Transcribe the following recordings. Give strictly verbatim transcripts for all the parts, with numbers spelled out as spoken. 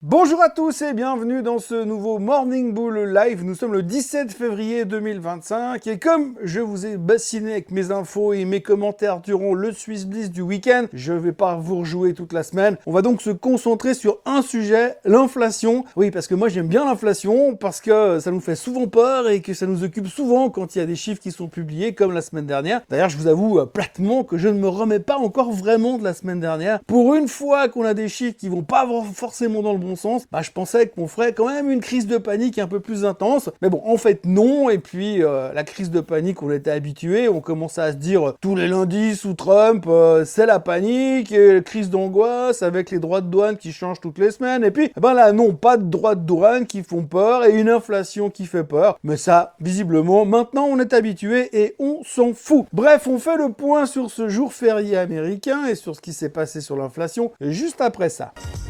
Bonjour à tous et bienvenue dans ce nouveau Morning Bull Live. Nous sommes le dix-sept février deux mille vingt-cinq et comme je vous ai bassiné avec mes infos et mes commentaires durant le Swiss Bliss du week-end, je ne vais pas vous rejouer toute la semaine. On va donc se concentrer sur un sujet, l'inflation. Oui, parce que moi j'aime bien l'inflation parce que ça nous fait souvent peur et que ça nous occupe souvent quand il y a des chiffres qui sont publiés comme la semaine dernière. D'ailleurs, je vous avoue euh, platement que je ne me remets pas encore vraiment de la semaine dernière. Pour une fois qu'on a des chiffres qui vont pas forcément dans le bon sens, bah, je pensais qu'on ferait quand même une crise de panique un peu plus intense. Mais bon, en fait, non. Et puis, euh, la crise de panique, on était habitué. On commençait à se dire, euh, tous les lundis sous Trump, euh, c'est la panique, et crise d'angoisse avec les droits de douane qui changent toutes les semaines. Et puis, eh ben là, non, pas de droits de douane qui font peur et une inflation qui fait peur. Mais ça, visiblement, maintenant, on est habitué et on s'en fout. Bref, on fait le point sur ce jour férié américain et sur ce qui s'est passé sur l'inflation juste après ça.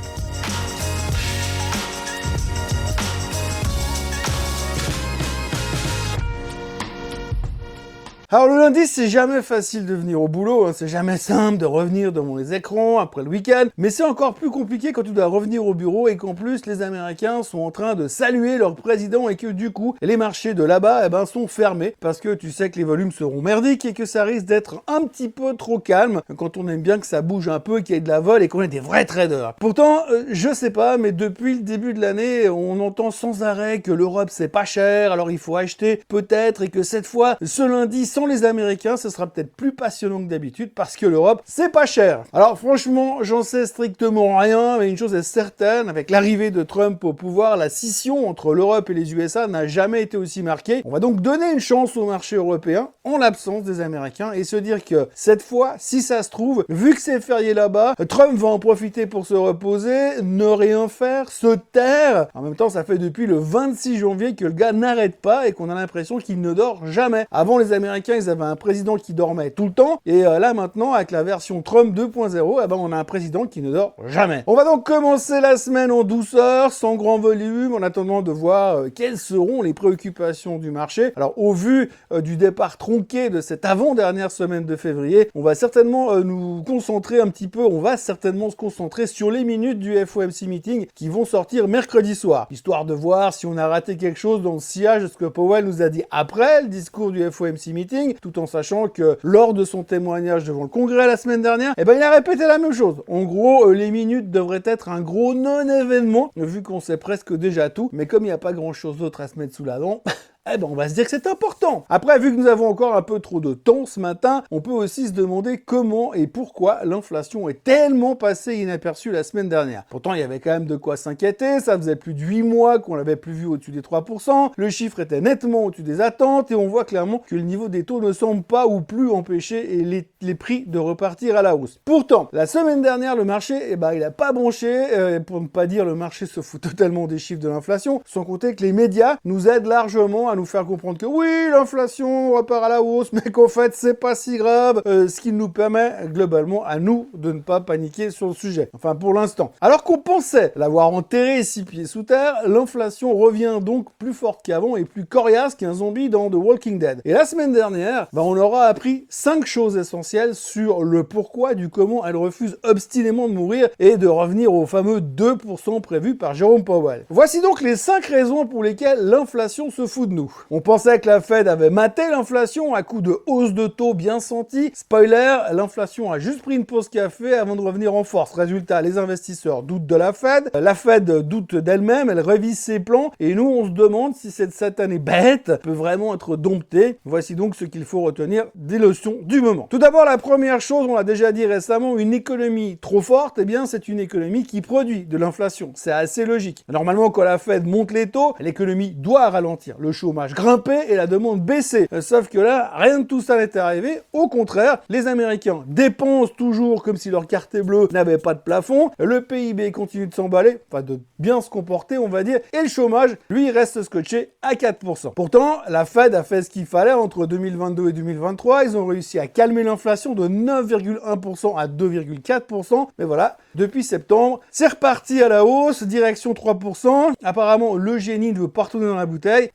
Alors le lundi, c'est jamais facile de venir au boulot, hein. C'est jamais simple de revenir devant les écrans après le week-end, mais c'est encore plus compliqué quand tu dois revenir au bureau et qu'en plus les Américains sont en train de saluer leur président et que du coup les marchés de là-bas eh ben, sont fermés parce que tu sais que les volumes seront merdiques et que ça risque d'être un petit peu trop calme quand on aime bien que ça bouge un peu, qu'il y ait de la vol et qu'on ait des vrais traders. Pourtant, euh, je sais pas, mais depuis le début de l'année, on entend sans arrêt que l'Europe c'est pas cher, alors il faut acheter peut-être et que cette fois, ce lundi, sans les Américains, ce sera peut-être plus passionnant que d'habitude parce que l'Europe, c'est pas cher. Alors franchement, j'en sais strictement rien, mais une chose est certaine, avec l'arrivée de Trump au pouvoir, la scission entre l'Europe et les U S A n'a jamais été aussi marquée. On va donc donner une chance au marché européen en l'absence des Américains et se dire que cette fois, si ça se trouve, vu que c'est férié là-bas, Trump va en profiter pour se reposer, ne rien faire, se taire. En même temps, ça fait depuis le vingt-six janvier que le gars n'arrête pas et qu'on a l'impression qu'il ne dort jamais. Avant, les Américains, ils avaient un président qui dormait tout le temps et euh, là maintenant avec la version Trump deux point zéro, eh ben, on a un président qui ne dort jamais. On va donc commencer la semaine en douceur, sans grand volume, en attendant de voir euh, quelles seront les préoccupations du marché. Alors au vu euh, du départ tronqué de cette avant-dernière semaine de février, on va certainement euh, nous concentrer un petit peu, on va certainement se concentrer sur les minutes du F O M C meeting qui vont sortir mercredi soir, histoire de voir si on a raté quelque chose dans le sillage de ce que Powell nous a dit après le discours du F O M C meeting, tout en sachant que lors de son témoignage devant le Congrès la semaine dernière, eh ben il a répété la même chose. En gros, euh, les minutes devraient être un gros non-événement, vu qu'on sait presque déjà tout, mais comme il n'y a pas grand-chose d'autre à se mettre sous la dent, eh ben on va se dire que c'est important. Après, vu que nous avons encore un peu trop de temps ce matin, on peut aussi se demander comment et pourquoi l'inflation est tellement passée inaperçue la semaine dernière. Pourtant, il y avait quand même de quoi s'inquiéter, ça faisait plus de huit mois qu'on l'avait plus vu au-dessus des trois pour cent, le chiffre était nettement au-dessus des attentes et on voit clairement que le niveau des taux ne semble pas ou plus empêcher les, les prix de repartir à la hausse. Pourtant, la semaine dernière, le marché, eh ben, il a pas bronché, euh, pour ne pas dire le marché se fout totalement des chiffres de l'inflation, sans compter que les médias nous aident largement à nous faire comprendre que oui, l'inflation repart à la hausse, mais qu'en fait, c'est pas si grave, euh, ce qui nous permet globalement à nous de ne pas paniquer sur le sujet. Enfin, pour l'instant. Alors qu'on pensait l'avoir enterré six pieds sous terre, l'inflation revient donc plus forte qu'avant et plus coriace qu'un zombie dans The Walking Dead. Et la semaine dernière, bah, on aura appris cinq choses essentielles sur le pourquoi du comment elle refuse obstinément de mourir et de revenir au fameux deux pour cent prévu par Jérôme Powell. Voici donc les cinq raisons pour lesquelles l'inflation se fout de nous. On pensait que la Fed avait maté l'inflation à coup de hausse de taux bien sentie. Spoiler, l'inflation a juste pris une pause café avant de revenir en force. Résultat, les investisseurs doutent de la Fed, la Fed doute d'elle-même, elle révise ses plans et nous on se demande si cette satanée bête peut vraiment être domptée. Voici donc ce qu'il faut retenir des leçons du moment. Tout d'abord, la première chose, on l'a déjà dit récemment, une économie trop forte, eh bien c'est une économie qui produit de l'inflation. C'est assez logique. Normalement, quand la Fed monte les taux, l'économie doit ralentir. Le chômage grimper et la demande baisser. Sauf que là, rien de tout ça n'est arrivé. Au contraire, les Américains dépensent toujours comme si leur carte bleue n'avait pas de plafond. Le P I B continue de s'emballer, enfin de bien se comporter, on va dire. Et le chômage, lui, reste scotché à quatre pour cent. Pourtant, la Fed a fait ce qu'il fallait entre deux mille vingt-deux et deux mille vingt-trois. Ils ont réussi à calmer l'inflation de neuf virgule un pour cent à deux virgule quatre pour cent. Mais voilà, depuis septembre, c'est reparti à la hausse, direction trois pour cent. Apparemment, le génie ne veut pas retourner dans la bouteille. Et si l'économie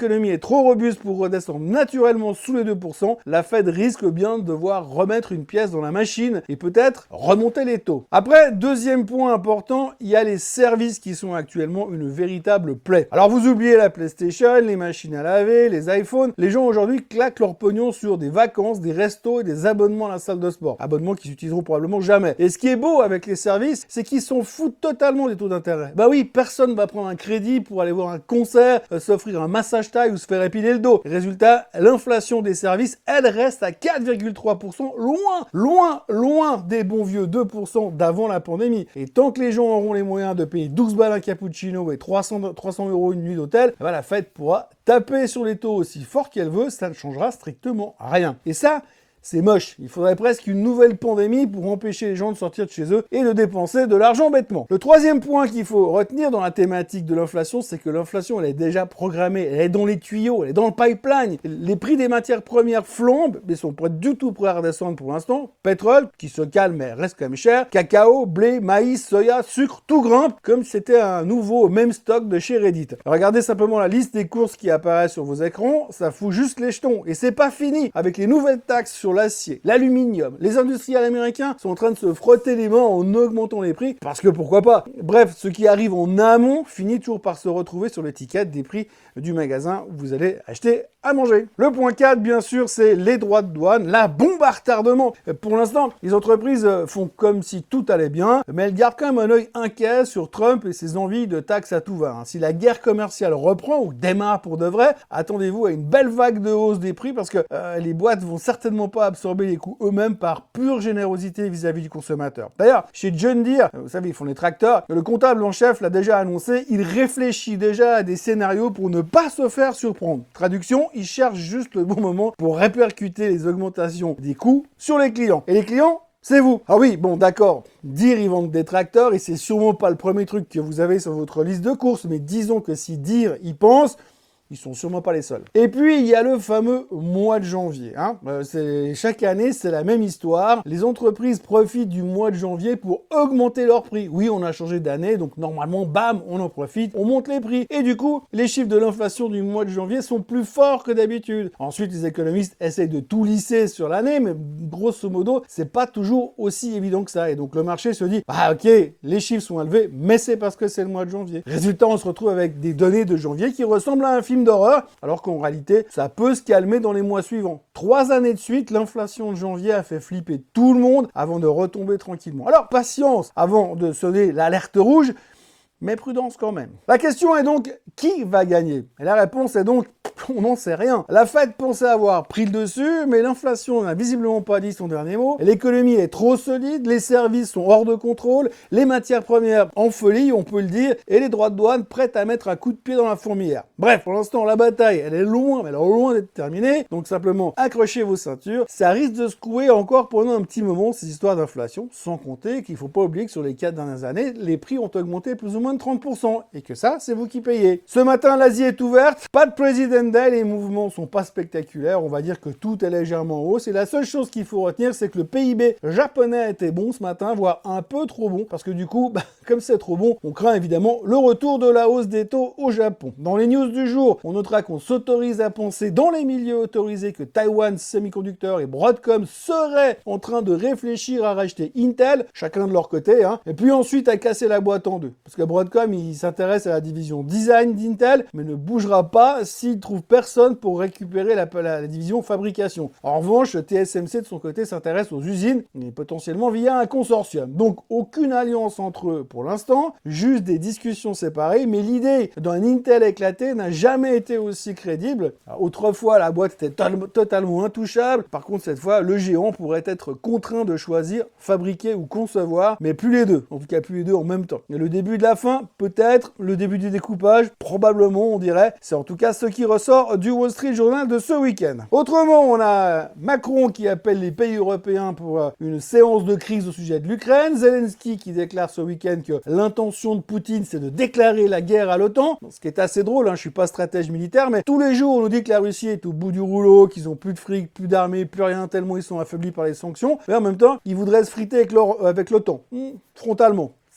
l'économie est trop robuste pour redescendre naturellement sous les deux pour cent, la Fed risque bien de devoir remettre une pièce dans la machine et peut-être remonter les taux. Après, deuxième point important, il y a les services qui sont actuellement une véritable plaie. Alors vous oubliez la PlayStation, les machines à laver, les iPhones, les gens aujourd'hui claquent leur pognon sur des vacances, des restos et des abonnements à la salle de sport. Abonnements qui s'utiliseront probablement jamais. Et ce qui est beau avec les services, c'est qu'ils s'en foutent totalement des taux d'intérêt. Bah oui, personne va prendre un crédit pour aller voir un concert, euh, s'offrir un massage taille ou se faire épiler le dos. Résultat, l'inflation des services, elle reste à quatre virgule trois pour cent, loin, loin, loin des bons vieux deux pour cent d'avant la pandémie. Et tant que les gens auront les moyens de payer douze balles un cappuccino et trois cents euros une nuit d'hôtel, bah la Fed pourra taper sur les taux aussi fort qu'elle veut, ça ne changera strictement rien. Et ça, c'est moche. Il faudrait presque une nouvelle pandémie pour empêcher les gens de sortir de chez eux et de dépenser de l'argent bêtement. Le troisième point qu'il faut retenir dans la thématique de l'inflation, c'est que l'inflation, elle est déjà programmée, elle est dans les tuyaux, elle est dans le pipeline. Les prix des matières premières flambent, mais sont pas du tout prêts à redescendre pour l'instant. Pétrole, qui se calme, mais reste quand même cher. Cacao, blé, maïs, soya, sucre, tout grimpe, comme si c'était un nouveau même stock de chez Reddit. Regardez simplement la liste des courses qui apparaît sur vos écrans, ça fout juste les jetons. Et c'est pas fini. Avec les nouvelles taxes sur l'acier, l'aluminium. Les industriels américains sont en train de se frotter les mains en augmentant les prix, parce que pourquoi pas. Bref, ce qui arrive en amont finit toujours par se retrouver sur l'étiquette des prix du magasin où vous allez acheter à manger. Le point quatre, bien sûr, c'est les droits de douane, la bombe à retardement. Pour l'instant, les entreprises font comme si tout allait bien, mais elles gardent quand même un œil inquiet sur Trump et ses envies de taxes à tout va. Si la guerre commerciale reprend ou démarre pour de vrai, attendez-vous à une belle vague de hausse des prix parce que euh, les boîtes vont certainement pas absorber les coûts eux-mêmes par pure générosité vis-à-vis du consommateur. D'ailleurs, chez John Deere, vous savez, ils font les tracteurs, le comptable en chef l'a déjà annoncé, il réfléchit déjà à des scénarios pour ne pas se faire surprendre. Traduction, il cherche juste le bon moment pour répercuter les augmentations des coûts sur les clients. Et les clients, c'est vous. Ah oui, bon, d'accord. Deere, ils vendent des tracteurs et c'est sûrement pas le premier truc que vous avez sur votre liste de courses, mais disons que si Deere y pense, ils sont sûrement pas les seuls. Et puis, il y a le fameux mois de janvier. Hein. Euh, c'est, chaque année, c'est la même histoire. Les entreprises profitent du mois de janvier pour augmenter leurs prix. Oui, on a changé d'année, donc normalement, bam, on en profite, on monte les prix. Et du coup, les chiffres de l'inflation du mois de janvier sont plus forts que d'habitude. Ensuite, les économistes essayent de tout lisser sur l'année, mais grosso modo, c'est pas toujours aussi évident que ça. Et donc, le marché se dit, bah ok, les chiffres sont élevés, mais c'est parce que c'est le mois de janvier. Résultat, on se retrouve avec des données de janvier qui ressemblent à un film d'horreur, alors qu'en réalité, ça peut se calmer dans les mois suivants. Trois années de suite, l'inflation de janvier a fait flipper tout le monde avant de retomber tranquillement. Alors, patience avant de sonner l'alerte rouge, mais prudence quand même. La question est donc, qui va gagner? Et la réponse est donc, on n'en sait rien. La Fed pensait avoir pris le dessus, mais l'inflation n'a visiblement pas dit son dernier mot. L'économie est trop solide, les services sont hors de contrôle, les matières premières en folie, on peut le dire, et les droits de douane prêts à mettre un coup de pied dans la fourmilière. Bref, pour l'instant, la bataille, elle est loin, mais elle est loin d'être terminée, donc simplement accrochez vos ceintures. Ça risque de secouer encore pendant un petit moment ces histoires d'inflation, sans compter qu'il ne faut pas oublier que sur les quatre dernières années, les prix ont augmenté plus ou moins de trente pour cent, et que ça, c'est vous qui payez. Ce matin, l'Asie est ouverte, pas de President Day, les mouvements sont pas spectaculaires, on va dire que tout est légèrement en hausse, et la seule chose qu'il faut retenir, c'est que le P I B japonais était bon ce matin, voire un peu trop bon, parce que du coup, bah, comme c'est trop bon, on craint évidemment le retour de la hausse des taux au Japon. Dans les news du jour, on notera qu'on s'autorise à penser dans les milieux autorisés que Taiwan Semiconductor et Broadcom seraient en train de réfléchir à racheter Intel, chacun de leur côté, hein, et puis ensuite à casser la boîte en deux. Parce que Broadcom, il s'intéresse à la division design d'Intel, mais ne bougera pas s'il trouve personne pour récupérer la, la, la division fabrication. En revanche, T S M C de son côté s'intéresse aux usines, et potentiellement via un consortium. Donc aucune alliance entre eux pour l'instant, juste des discussions séparées, mais l'idée d'un Intel éclaté n'a jamais été aussi crédible. Alors, autrefois, la boîte était to- totalement intouchable. Par contre, cette fois, le géant pourrait être contraint de choisir fabriquer ou concevoir, mais plus les deux. En tout cas, plus les deux en même temps. Et le début de la fin, peut-être. Le début du découpage, probablement, on dirait. C'est en tout cas ce qui ressort du Wall Street Journal de ce week-end. Autrement, on a Macron qui appelle les pays européens pour une séance de crise au sujet de l'Ukraine. Zelensky qui déclare ce week-end que l'intention de Poutine, c'est de déclarer la guerre à l'OTAN. Ce qui est assez drôle, hein, je suis pas stratège militaire, mais tous les jours, on nous dit que la Russie est au bout du rouleau, qu'ils ont plus de fric, plus d'armée, plus rien, tellement ils sont affaiblis par les sanctions. Mais en même temps, ils voudraient se friter avec, leur, avec l'OTAN. Mmh, frontalement.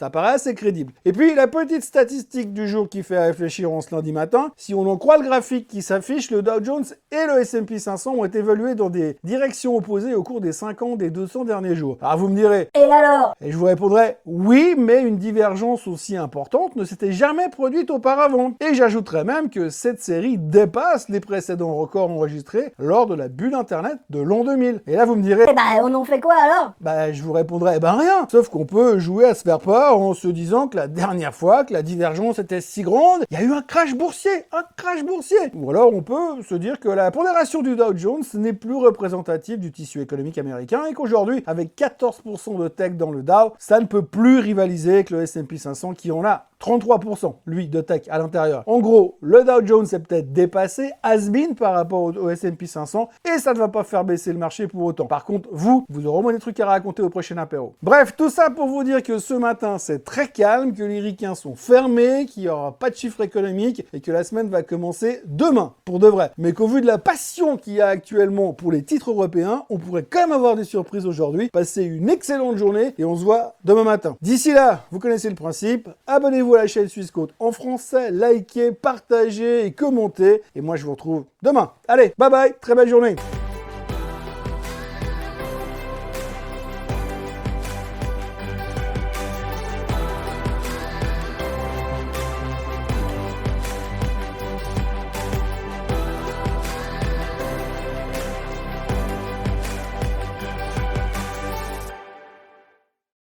Ça paraît assez crédible. Et puis, la petite statistique du jour qui fait réfléchir en ce lundi matin, si on en croit le graphique qui s'affiche, le Dow Jones et le S and P cinq cents ont été évolués dans des directions opposées au cours des cinq ans des deux cents derniers jours. Alors vous me direz, et alors? Et je vous répondrai, oui, mais une divergence aussi importante ne s'était jamais produite auparavant. Et j'ajouterais même que cette série dépasse les précédents records enregistrés lors de la bulle Internet de l'an deux mille. Et là vous me direz, Eh bah on en fait quoi alors? bah je vous répondrai, ben rien. Sauf qu'on peut jouer à se faire peur en se disant que la dernière fois que la divergence était si grande, il y a eu un crash boursier, un crash boursier. Ou alors on peut se dire que la pondération du Dow Jones n'est plus représentative du tissu économique américain et qu'aujourd'hui, avec quatorze pour cent de tech dans le Dow, ça ne peut plus rivaliser avec le S and P cinq cents qui en a trente-trois pour cent, lui, de tech à l'intérieur. En gros, le Dow Jones est peut-être dépassé, has-been par rapport au S and P cinq cents, et ça ne va pas faire baisser le marché pour autant. Par contre, vous, vous aurez au moins des trucs à raconter au prochain apéro. Bref, tout ça pour vous dire que ce matin, c'est très calme, que les ricains sont fermés, qu'il n'y aura pas de chiffres économiques, et que la semaine va commencer demain, pour de vrai. Mais qu'au vu de la passion qu'il y a actuellement pour les titres européens, on pourrait quand même avoir des surprises aujourd'hui. Passez une excellente journée, et on se voit demain matin. D'ici là, vous connaissez le principe, abonnez-vous à la chaîne Suisse Côte en français, likez, partagez et commentez. Et moi, je vous retrouve demain. Allez, bye bye, très belle journée.